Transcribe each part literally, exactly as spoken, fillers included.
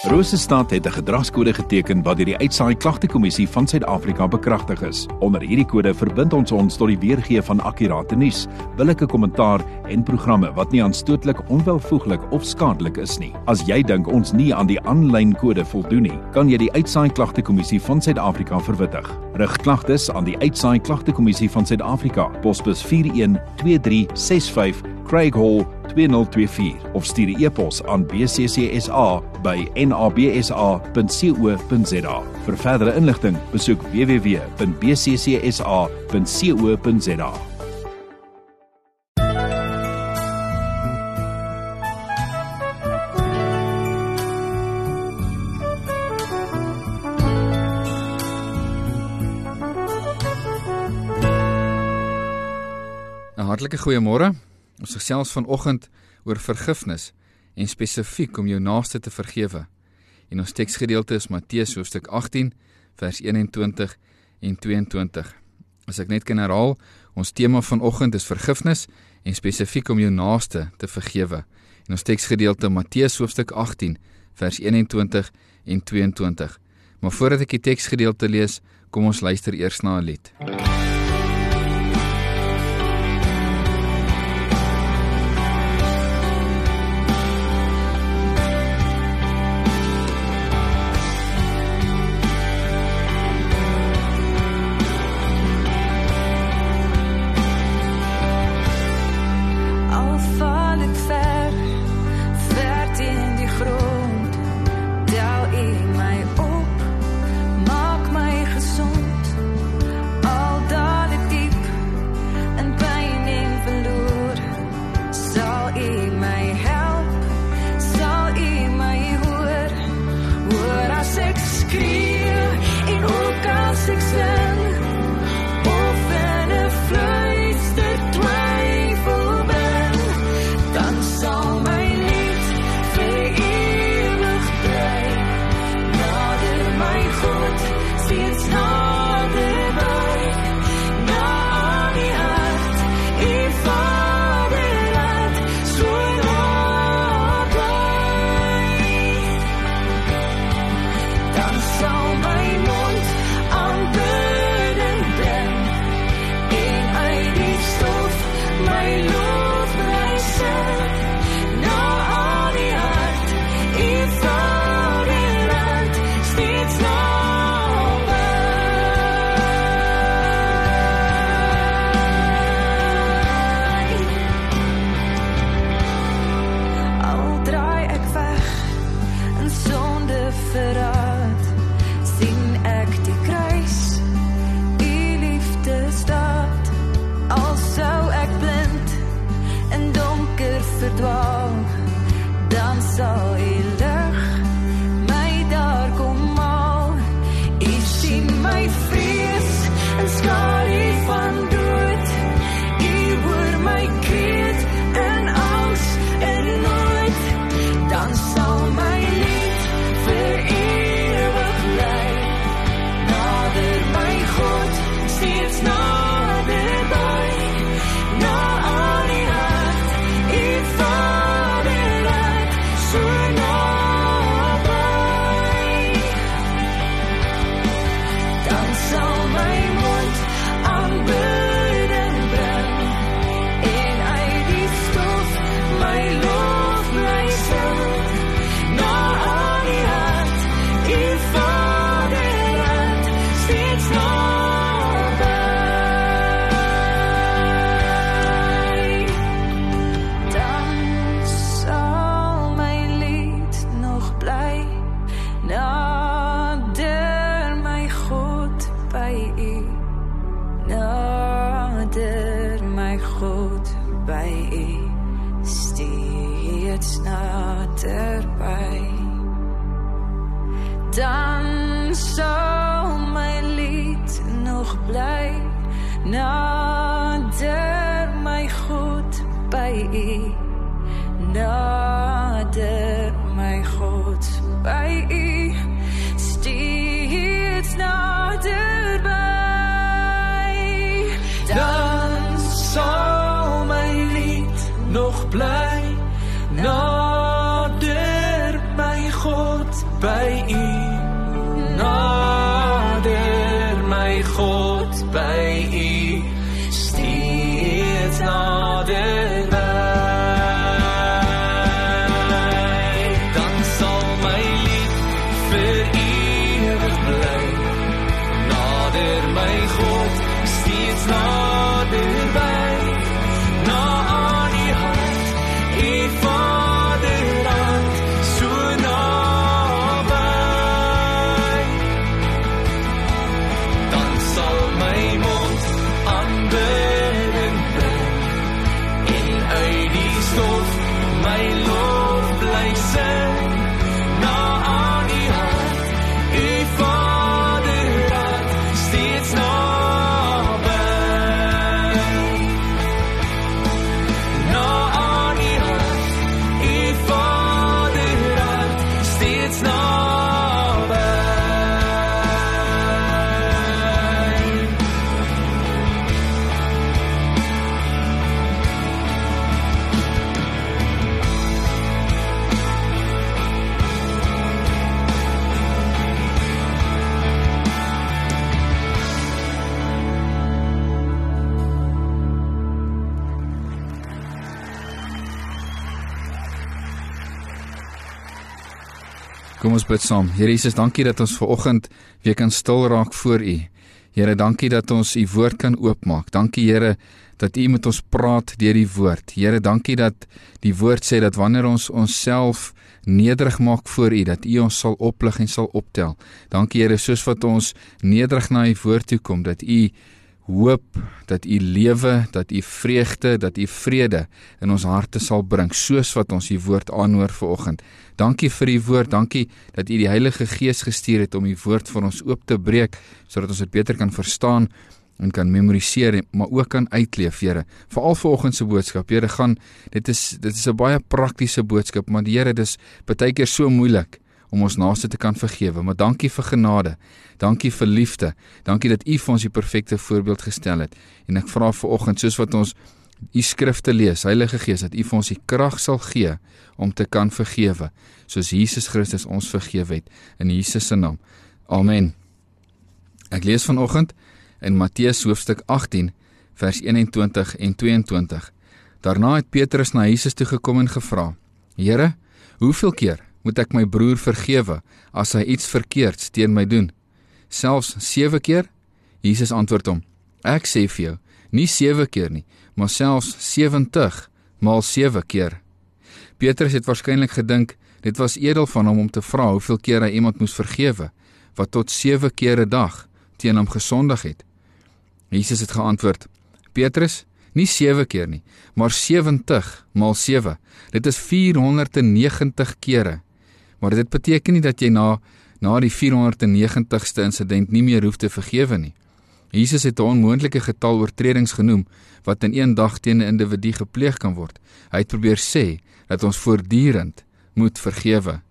Rosestad het 'n gedragskode geteken wat deur die Uitsaai Klagtekommissie van Suid-Afrika bekragtig is. Onder hierdie kode verbind ons ons tot die weergee van akkurate nuus, billike kommentaar en programme wat nie aanstootlik, onwelvoeglik of skadelik is nie. As jy dink ons nie aan die aanlyn kode voldoen nie, kan jy die Uitsaai Klagtekommissie van Suid-Afrika verwittig. Rig klagtes aan die Uitsaai Klagtekommissie van Suid-Afrika, posbus vier een twee drie ses vyf, Craig Hall twee nul twee vier of stuur 'n e-pos aan b c c s a by n a b s a punt co punt z a. Vir verdere inligting, besoek w w w punt b c c s a punt co punt z a. Een hartlike goeiemôre. Ons gesels vanoggend oor vergifnis en spesifiek om jou naaste te vergewe. En ons teksgedeelte is Matteus hoofstuk agttien vers eenentwintig en tweeëntwintig. As ek net kan herhaal, ons tema vanoggend is vergifnis en spesifiek om jou naaste te vergewe. En ons teksgedeelte Matteus hoofstuk agttien vers eenentwintig en tweeëntwintig. Maar voordat ek die teksgedeelte lees, kom ons luister eers na 'n lied. Dan sal my lied nog bly nader my God by U, nader my God by U, steeds naderby. Dan sal my lied nog bly nader my God hart by U, nader my God by U, steeds naderbij. Dan sal my lied vir ewig bly, nader my God, steeds naderbij. Kom ons bid saam. Here Jesus, dankie dat ons vanoggend weer kan stil raak voor U. Here, dankie dat ons U woord kan oopmaak. Dankie Here dat U met ons praat deur die woord. Here, dankie dat die woord sê dat wanneer ons onsself nederig maak voor U, dat U ons sal oplig en sal optel. Dankie Here, soos wat ons nederig na U woord toe kom, dat U hoop, dat U lewe, dat U vreugde, dat U vrede in ons harte sal bring, soos wat ons U woord aanhoor vanoggend. Dankie vir U woord, dankie dat U die Heilige Gees gestuur het om U woord vir ons oop te breek, sodat ons dit beter kan verstaan en kan memoriseer, maar ook kan uitleef, Here. Veral vanoggend se boodskap, Here, gaan, dit is, dit is 'n baie praktiese boodskap, maar die Here, dis baie keer so moeilik om ons naaste te kan vergewe, maar dankie vir genade, dankie vir liefde, dankie dat U vir ons die perfekte voorbeeld gestel het, en ek vra vanoggend, soos wat ons U skrifte lees, Heilige Gees, dat U vir ons die krag sal gee, om te kan vergewe, soos Jesus Christus ons vergewe het, in Jesus se naam, Amen. Ek lees vanoggend in Matteus hoofstuk agttien, vers eenentwintig en tweeëntwintig. Daarna het Petrus na Jesus toe gekom en gevra, Here, hoeveel keer moet ek my broer vergewe, as hy iets verkeerds teen my doen? Selfs sewe keer? Jesus antwoord hom, ek sê vir jou, nie sewe keer nie, maar selfs sewentig maal sewe keer. Petrus het waarskynlik gedink, dit was edel van hom om te vra hoeveel keer hy iemand moes vergewe, wat tot sewe keer 'n dag teen hom gesondig het. Jesus het geantwoord, Petrus, nie sewe keer nie, maar sewentig maal sewe. Dit is vierhonderdnegentig kere. Maar dit beteken nie dat jy na, na die vierhonderdnegentigste insident nie meer hoef te vergewe nie. Jesus het 'n onmoontlike getal oortredings genoem, wat in een dag teen 'n individu gepleeg kan word. Hy het probeer sê, dat ons voortdurend moet vergewe.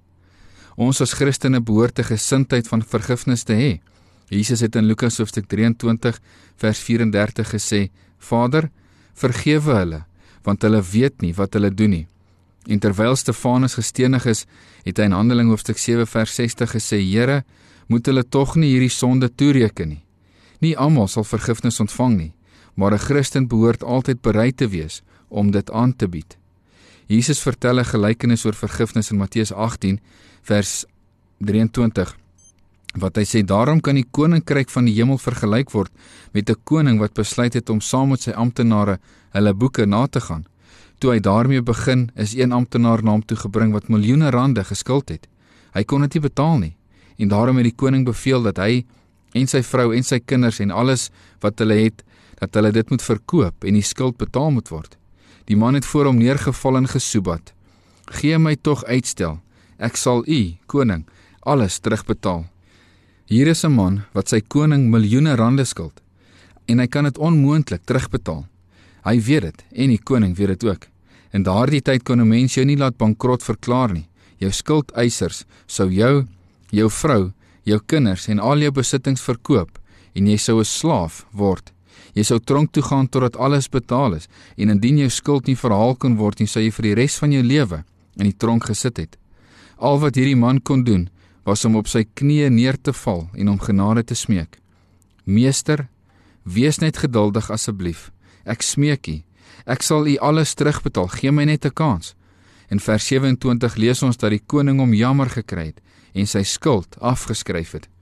Ons as Christene behoort 'n gesindheid van vergifnis te hê. Jesus het in Lukas hoofstuk drieëntwintig vers vyf-en-dertig gesê, Vader, vergewe hulle, want hulle weet nie wat hulle doen nie. En terwyl Stefanus gestenig is, het hy in Handeling hoofstuk sewe vers sestig gesê, Here, moet hulle tog nie hierdie sonde toereken nie. Nie almal sal vergifnis ontvang nie, maar 'n Christen behoort altyd bereid te wees om dit aan te bied. Jesus vertel 'n gelykenis oor vergifnis in Matteus agttien vers drieëntwintig, wat hy sê, daarom kan die koninkryk van die hemel vergelyk word met 'n koning wat besluit het om saam met sy amptenare hulle boeke na te gaan. Toe hy daarmee begin, is een amptenaar na hom toe gebring wat miljoene rande geskuld het. Hy kon dit nie betaal nie, en daarom het die koning beveel dat hy en sy vrou en sy kinders en alles wat hulle het, dat hulle dit moet verkoop en die skuld betaal moet word. Die man het voor hom neergeval en gesoebat. Gee my tog uitstel, ek sal u, koning, alles terugbetaal. Hier is 'n man wat sy koning miljoene rande skuld, en hy kan dit onmoontlik terugbetaal. Hy weet dit, en die koning weet dit ook. In daardie tyd kon 'n mens jou nie laat bankrot verklaar nie. Jou skuldeisers sou jou, jou vrou, jou kinders en al jou besittings verkoop, en jy sou 'n slaaf word. Jy sou tronk toe gaan totdat alles betaal is, en indien jou skuld nie verhaal kon word nie, sou jy vir die res van jou lewe in die tronk gesit het. Al wat hierdie man kon doen, was om op sy knieë neer te val en om genade te smeek. Meester, wees net geduldig asseblief. Ek smeek u. Ek sal u alles terugbetaal. Gee my net 'n kans. In vers sewe-en-twintig lees ons dat die koning hom jammer gekry het en sy skuld afgeskryf het.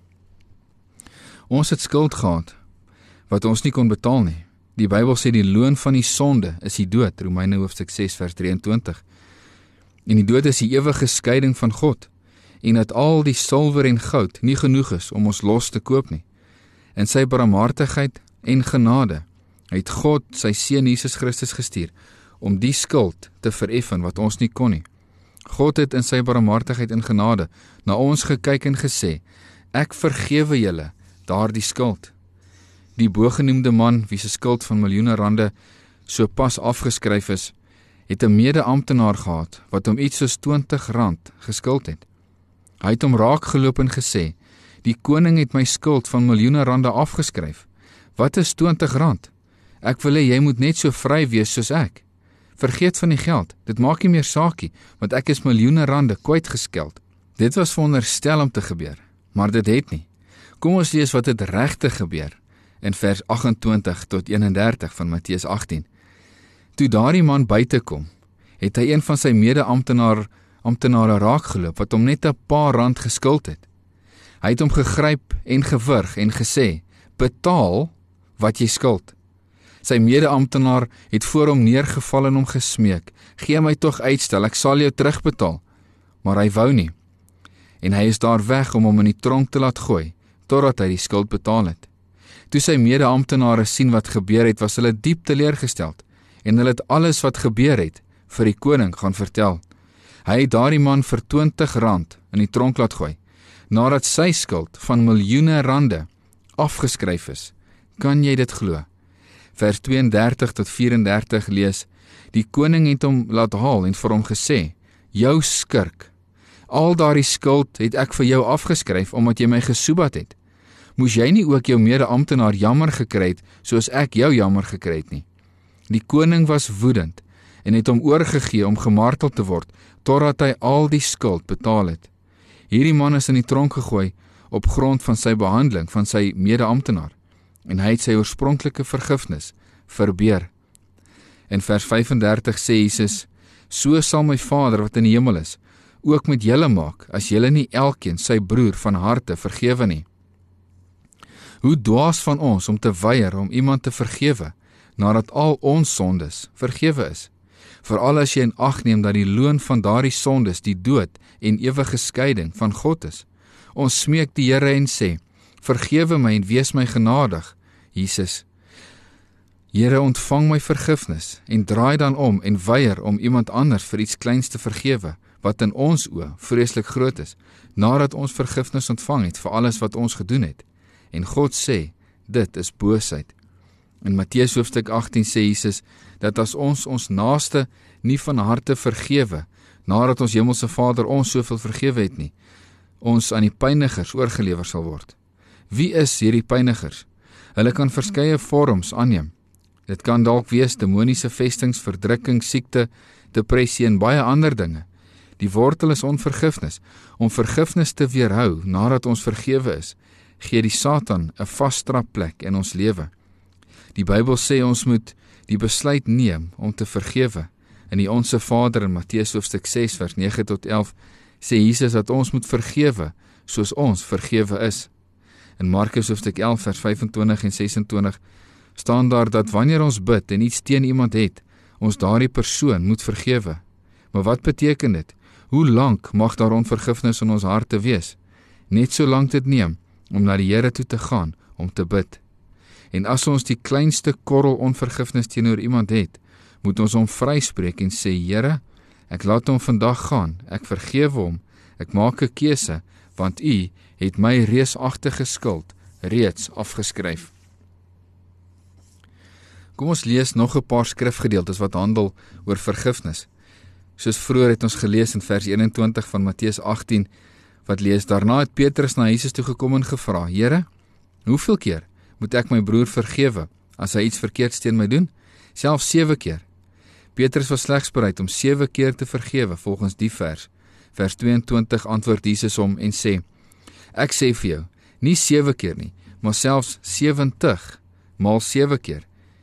Ons het skuld gehad wat ons nie kon betaal nie. Die Bybel sê die loon van die sonde is die dood, Romeine hoofstuk ses vers drieëntwintig. En die dood is die ewige skeiding van God, en dat al die silwer en goud nie genoeg is om ons los te koop nie. In sy barmhartigheid en genade het God sy seun Jesus Christus gestuur om die skuld te vereffen wat ons nie kon nie. God het in sy barmhartigheid en genade na ons gekyk en gesê, ek vergewe julle daardie skuld. Die bogenoemde man, wie se skuld van miljoene rande so pas afgeskryf is, het 'n mede-amptenaar gehad, wat hom iets soos twintig rand geskuld het. Hy het hom raak geloop en gesê, die koning het my skuld van miljoene rande afgeskryf. Wat is twintig rand? Ek wil hê jy moet net so vry wees soos ek. Vergeet van die geld, dit maak nie meer saakie, want ek is miljoene rande kwytgeskeld. Dit was veronderstel om te gebeur, maar dit het nie. Kom ons lees wat het regtig gebeur, in vers agt-en-twintig tot een-en-dertig van Matteus agttien. Toe daardie man buite kom, het hy een van sy mede-amptenaar amptenare raakgeloop, wat hom net 'n paar rand geskuld het. Hy het hom gegryp en gewurg en gesê, betaal wat jy skuld. Sy mede-amptenaar het voor hom neergeval en hom gesmeek, gee my tog uitstel, ek sal jou terugbetaal. Maar hy wou nie. En hy is daar weg om hom in die tronk te laat gooi, totdat hy die skuld betaal het. Toe sy mede-amptenare sien wat gebeur het, was hulle diep teleurgesteld, en hulle het alles wat gebeur het vir die koning gaan vertel. Hy het daardie man vir twintig rand in die tronk laat gooi, nadat sy skuld van miljoene rande afgeskryf is. Kan jy dit glo? Vers twee-en-dertig tot vyf-en-dertig lees, die koning het hom laat haal en vir hom gesê, jou skurk, al daardie skuld het ek vir jou afgeskryf, omdat jy my gesoebat het. Moes jy nie ook jou mede-amptenaar jammer gekry het, soos ek jou jammer gekry het nie? Die koning was woedend, en het hom oorgegee om gemartel te word, totdat hy al die skuld betaal het. Hierdie man is in die tronk gegooi, op grond van sy behandeling van sy mede-amptenaar, en hy het sy oorspronklike vergifnis verbeur. In vers vyf-en-dertig sê Jesus, so sal my Vader wat in die hemel is, ook met julle maak, as julle nie elkeen sy broer van harte vergewe nie. Hoe dwaas van ons om te weier om iemand te vergewe, nadat al ons sondes vergewe is. Veral as jy in ag neem dat die loon van daardie sondes die dood en ewige skeiding van God is. Ons smeek die Here en sê, vergewe my en wees my genadig, Jesus. Here, ontvang my vergifnis en draai dan om en weier om iemand anders vir iets kleins te vergewe, wat in ons oë vreeslik groot is, nadat ons vergifnis ontvang het vir alles wat ons gedoen het. En God sê, dit is boosheid. In Matteus hoofstuk agttien sê Jesus, dat as ons ons naaste nie van harte vergewe, nadat ons hemelse Vader ons soveel vergewe het nie, ons aan die pynigers oorgelewer sal word. Wie is hierdie pynigers? Hulle kan verskeie vorms aanneem. Dit kan dalk wees demoniese vestings, verdrukking, siekte, depressie en baie ander dinge. Die wortel is onvergifnis. Om vergifnis te weerhou nadat ons vergewe is, gee die Satan 'n vasstrapplek in ons lewe. Die Bybel sê ons moet die besluit neem om te vergewe. In die Onse Vader in Matteus hoofstuk ses vers nege tot elf sê Jesus dat ons moet vergewe soos ons vergewe is. In Markus hoofstuk elf vers vyf-en-twintig en ses-en-twintig staan daar dat wanneer ons bid en iets teen iemand het, ons daardie persoon moet vergewe. Maar wat beteken dit? Hoe lank mag daar onvergifnis in ons harte wees? Net so lank dit neem om na die Here toe te gaan om te bid. En as ons die kleinste korrel onvergifnis teenoor iemand het, moet ons hom vryspreek en sê, Here, ek laat hom vandag gaan, ek vergewe hom, ek maak 'n keuse, want U het my reusagtige skuld reeds afgeskryf. Kom ons lees nog 'n paar skrifgedeeltes wat handel oor vergifnis. Soos vroeër het ons gelees in vers een-en-twintig van Matteus agttien, wat lees, daarna het Petrus na Jesus toe gekom en gevra, Here, hoeveel keer moet ek my broer vergewe, as hy iets verkeerds teen my doen? Selfs sewe keer. Petrus was slegs bereid om sewe keer te vergewe, volgens die vers. vers twee en twintig antwoord Jesus hom en sê, ek sê vir jou, nie sewe keer nie, maar selfs sewentig maal sewe keer.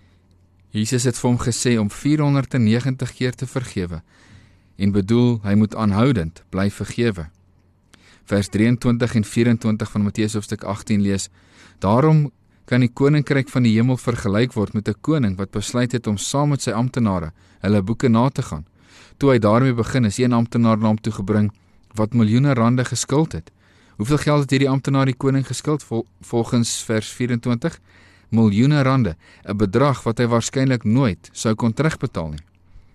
Jesus het vir hom gesê om vierhonderdnegentig keer te vergewe, en bedoel, hy moet aanhoudend bly vergewe. Vers drieëntwintig en vyf-en-twintig van Matteus hoofstuk agttien lees, daarom kan die koninkryk van die hemel vergelyk word met 'n koning wat besluit het om saam met sy amptenare hulle boeke na te gaan. Toe hy daarmee begin, is een amptenaar na hom toe gebring wat miljoene rande geskuld het. Hoeveel geld het hierdie amptenaar die koning geskuld? Vol, volgens vers vyf-en-twintig, miljoene rande, 'n bedrag wat hy waarskynlik nooit sou kon terugbetaal nie.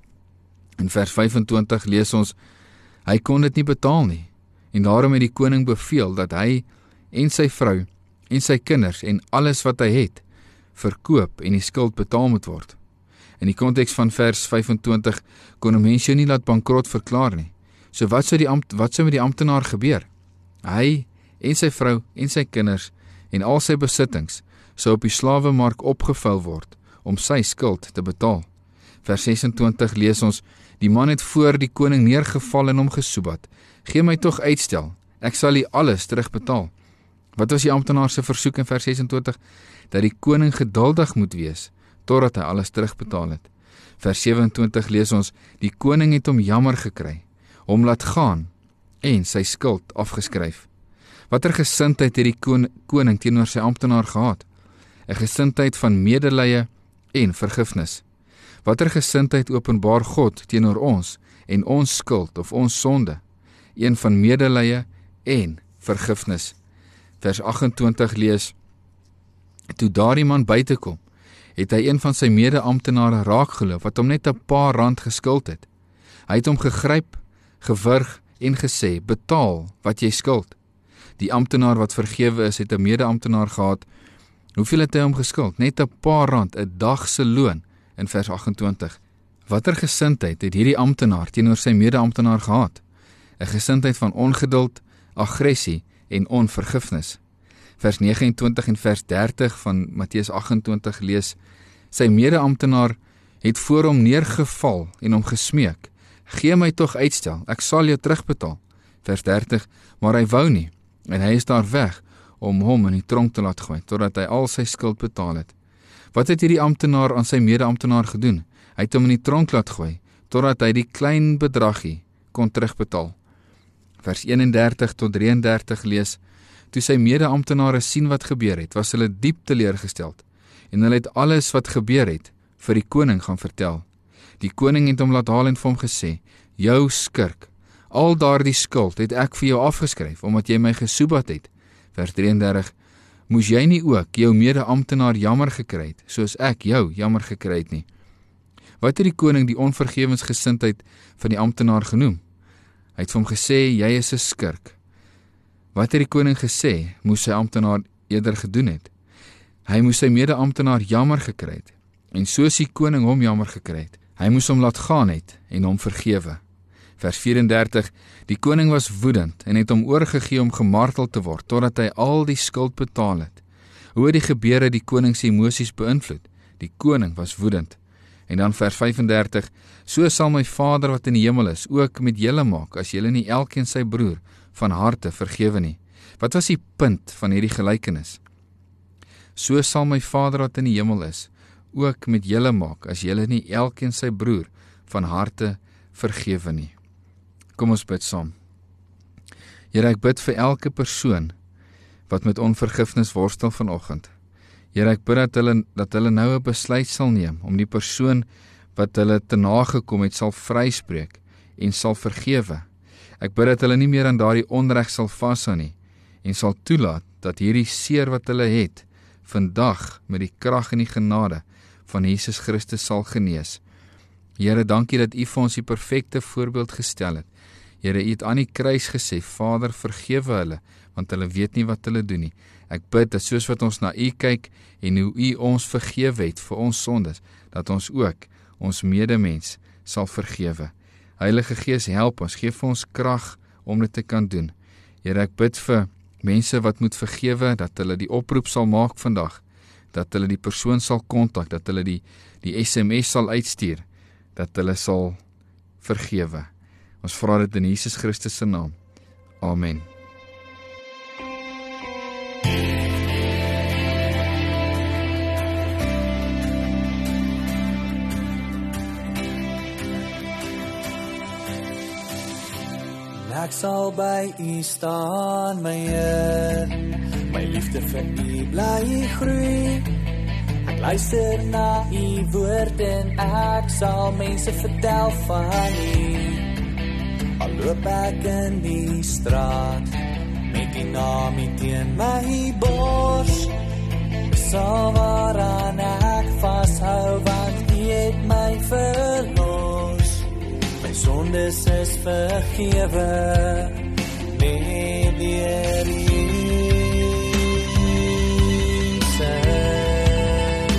In vers vyf-en-twintig lees ons, hy kon dit nie betaal nie, en daarom het die koning beveel dat hy en sy vrou en sy kinders en alles wat hy het, verkoop en die skuld betaal moet word. In die konteks van vers vyf-en-twintig kon 'n mens jou nie laat bankrot verklaar nie. So wat sou die ampt, wat sou met die amptenaar gebeur? Hy en sy vrou en sy kinders en al sy besittings sou op die slawemark opgevou word om sy skuld te betaal. Vers ses-en-twintig lees ons, die man het voor die koning neergeval en hom gesoebat. Gee my tog uitstel, ek sal u alles terugbetaal. Wat was die amptenaar se versoek in vers ses-en-twintig? Dat die koning geduldig moet wees, totdat hy alles terugbetaal het. Vers sewe-en-twintig lees ons, die koning het hom jammer gekry, hom laat gaan en sy skuld afgeskryf. Watter gesindheid het die koning teenoor sy amptenaar gehad? 'n Gesindheid van medelee en vergifnis. Watter gesindheid openbaar God teenoor ons en ons skuld of ons sonde? Een van medelee en vergifnis. Vers agt-en-twintig lees, toe daardie man buite kom, het hy een van sy mede-amptenare raakgeloop wat hom net 'n paar rand geskuld het. Hy het hom gegryp, gewurg en gesê, betaal wat jy skuld. Die amptenaar wat vergewe is, het 'n mede-amptenaar gehad. Hoeveel het hy hom geskuld? Net 'n paar rand, 'n dag se loon in vers agt-en-twintig. Watter gesindheid het hierdie amptenaar teenoor sy mede-amptenaar gehad? 'n Gesindheid van ongeduld, aggressie en onvergifnis. Vers nege-en-twintig en vers dertig van Matteus agt-en-twintig lees, sy mede-amptenaar het voor hom neergeval en hom gesmeek, gee my tog uitstel, ek sal jou terugbetaal. Vers dertig, maar hy wou nie, en hy is daar weg, om hom in die tronk te laat gooi, totdat hy al sy skuld betaal het. Wat het hierdie amptenaar aan sy mede-amptenaar gedoen? Hy het hom in die tronk laat gooi, totdat hy die klein bedragie kon terugbetaal. Vers eenendertig tot drieëndertig lees, toe sy mede-amptenare sien wat gebeur het, was hulle diep teleurgesteld, en hulle het alles wat gebeur het, vir die koning gaan vertel. Die koning het hom laat haal en vir hom gesê, jou skurk, al daardie skuld het ek vir jou afgeskryf, omdat jy my gesoebat het. Vers drieëndertig, moes jy nie ook jou mede-amptenaar jammer gekry het, soos ek jou jammer gekry het nie. Wat het die koning die onvergewensgesindheid van die amptenaar genoem? Hy het vir hom gesê, jy is 'n skurk. Wat het die koning gesê, moes sy amptenaar eerder gedoen het? Hy moes sy mede-amptenaar jammer gekry het, en soos die koning hom jammer gekry het. Hy moes hom laat gaan het, en hom vergewe. Vers vyf-en-dertig, die koning was woedend, en het hom oorgegee om gemartel te word, totdat hy al die skuld betaal het. Hoe het die gebeure die koning se emosies beïnvloed? Die koning was woedend. En dan vers vyf-en-dertig, so sal my Vader wat in die hemel is, ook met julle maak, as julle nie elkeen sy broer van harte vergewe nie. Wat was die punt van hierdie gelykenis? So sal my Vader wat in die hemel is, ook met julle maak, as julle nie elkeen sy broer van harte vergewe nie. Kom ons bid saam. Here, ek bid vir elke persoon wat met onvergifnis worstel vanoggend. Here, ek bid dat hulle, dat hulle nou 'n besluit sal neem, om die persoon wat hulle te nagekom het sal vryspreek en sal vergewe. Ek bid dat hulle nie meer aan daardie onreg sal vashou nie, en sal toelaat dat hierdie seer wat hulle het, vandag met die krag en die genade van Jesus Christus sal genees. Here, dankie dat U vir ons die perfekte voorbeeld gestel het. Here, U het aan die kruis gesê, Vader, vergewe hulle, want hulle weet nie wat hulle doen nie. Ek bid dat soos wat ons na U kyk en hoe U ons vergewe het vir ons sondes, dat ons ook ons medemens sal vergewe. Heilige Gees, help ons, gee vir ons krag om dit te kan doen. Here, ek bid vir mense wat moet vergewe, dat hulle die oproep sal maak vandag, dat hulle die persoon sal kontak, dat hulle die, die S M S sal uitstuur, dat hulle sal vergewe. Ons vra dit in Jesus Christus se naam. Amen. Ek sal by U staan, my Heer, my liefde vir U bly groei. Ek luister na U woord en ek sal mense vertel van U. Al loop ek in die straat, met die naam U teen my bors, sal waaraan ek vashou, want U het my verlos. My sondes is vergewe, net deur Jesus.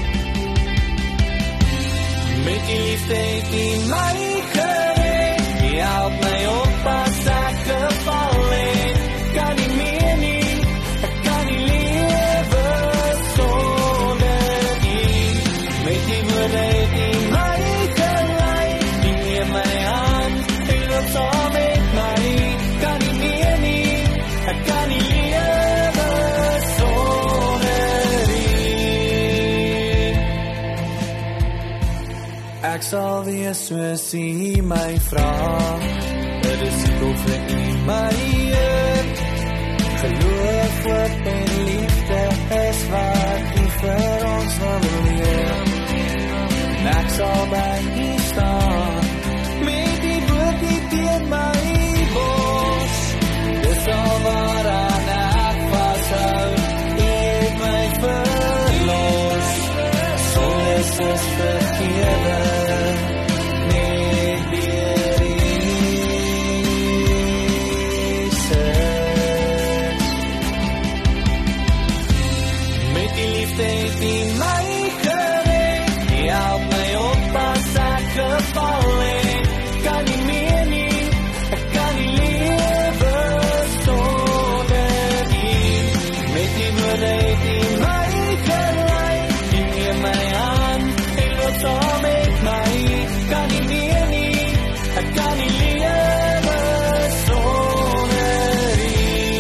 Met die liefde het U my gered, U help my op as ek geval het. Kan nie meer nie, ek kan nie lewe sonder U. Met die woorde het U my gelei, U neem my hand, U loop saam met my. Kan nie meer nie, ek kan nie lewe sonder U. Ek sal wees soos U my vra, 'n disipel vir U my Heer. Geloof, hoop en liefde is wat U vir ons wil leer. En ek sal by U staan, met die woord U teen my bors. Dis al waaraan ek vashou, U het my verlos. Sondes is vergewe, net deur Jesus. Met die liefde het U my gered, U help my op as ek geval het. Kan nie meer nie, ek kan nie lewe sonder U. Met die woorde het U my gelei, U neem my hand, U loop saam met my. Kan nie meer nie, ek kan nie lewe sonder U.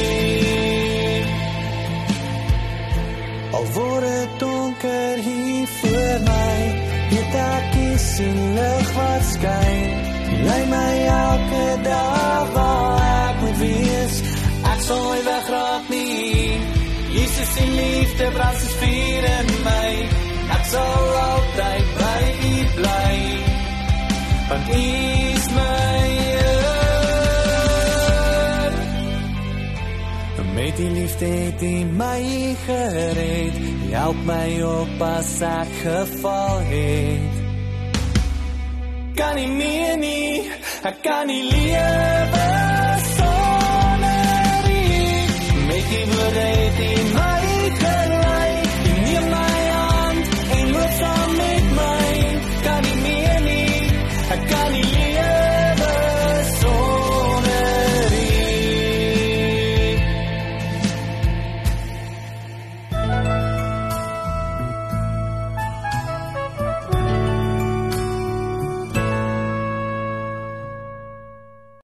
Al word het donker hier voor my, weet ek U sien lig wat skyn. U lei my elke dag waar ek moet wees. Ek sal nooit wegraak nie. Jesus se liefde brand soos vuur in my. Ek sal altyd by U bly, want U is my Heer. Met die liefde het U my gered, U help my op as ek geval het. Kan nie meer nie, ek kan nie lewe sonder U. Met die woorde het U